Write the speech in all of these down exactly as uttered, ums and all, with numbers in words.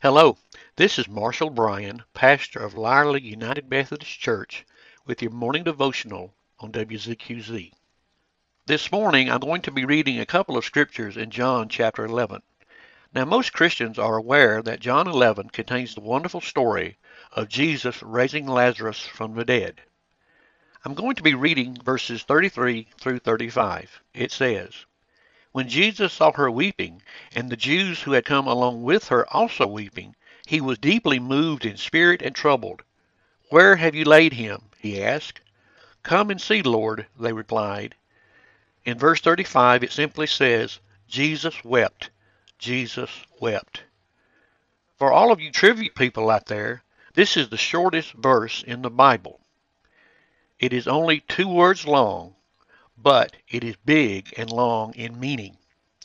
Hello, this is Marshall Bryan, pastor of Lyerly United Methodist Church, with your morning devotional on W Z Q Z. This morning I'm going to be reading a couple of scriptures in John chapter eleven. Now, most Christians are aware that John eleven contains the wonderful story of Jesus raising Lazarus from the dead. I'm going to be reading verses thirty-three through thirty-five. It says, "When Jesus saw her weeping, and the Jews who had come along with her also weeping, he was deeply moved in spirit and troubled. 'Where have you laid him?' he asked. 'Come and see, Lord,' they replied." In verse thirty-five it simply says, "Jesus wept. Jesus wept." For all of you trivia people out there, this is the shortest verse in the Bible. It is only two words long, but it is big and long in meaning.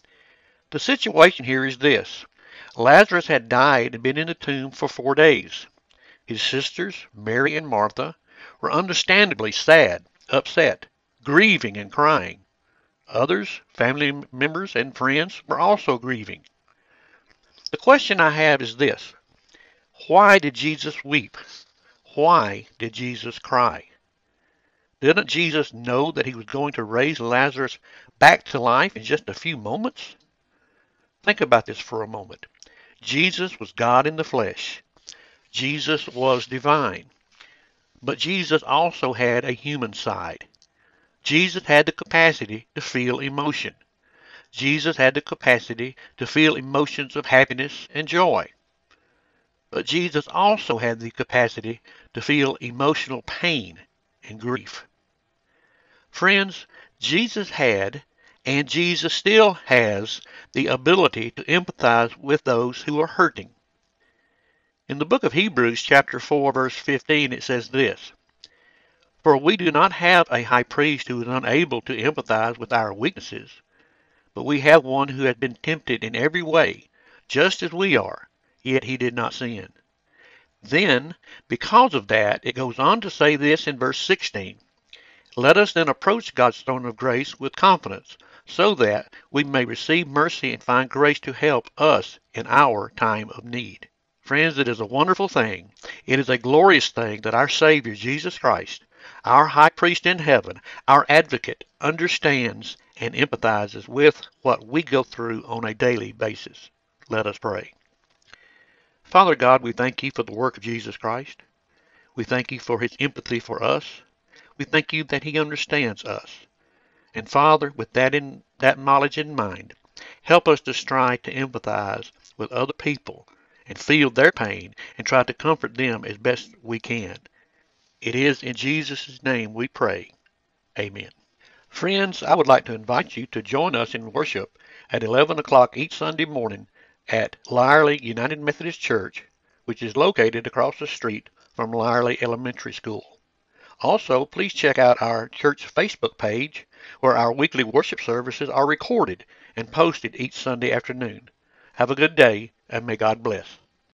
The situation here is this. Lazarus had died and been in the tomb for four days. His sisters, Mary and Martha, were understandably sad, upset, grieving and crying. Others, family members and friends, were also grieving. The question I have is this. Why did Jesus weep? Why did Jesus cry? Didn't Jesus know that he was going to raise Lazarus back to life in just a few moments? Think about this for a moment. Jesus was God in the flesh. Jesus was divine. But Jesus also had a human side. Jesus had the capacity to feel emotion. Jesus had the capacity to feel emotions of happiness and joy. But Jesus also had the capacity to feel emotional pain and grief. Friends, Jesus had, and Jesus still has, the ability to empathize with those who are hurting. In the book of Hebrews, chapter four, verse fifteen, it says this, "For we do not have a high priest who is unable to empathize with our weaknesses, but we have one who has been tempted in every way, just as we are, yet he did not sin." Then, because of that, it goes on to say this in verse sixteen, "Let us then approach God's throne of grace with confidence, so that we may receive mercy and find grace to help us in our time of need." Friends, it is a wonderful thing. It is a glorious thing that our Savior, Jesus Christ, our high priest in heaven, our advocate, understands and empathizes with what we go through on a daily basis. Let us pray. Father God, we thank you for the work of Jesus Christ. We thank you for his empathy for us. We thank you that he understands us. And Father, with that in that knowledge in mind, help us to strive to empathize with other people and feel their pain and try to comfort them as best we can. It is in Jesus' name we pray. Amen. Friends, I would like to invite you to join us in worship at eleven o'clock each Sunday morning at Lyerly United Methodist Church, which is located across the street from Lyerly Elementary School. Also, please check out our church Facebook page, where our weekly worship services are recorded and posted each Sunday afternoon. Have a good day, and may God bless.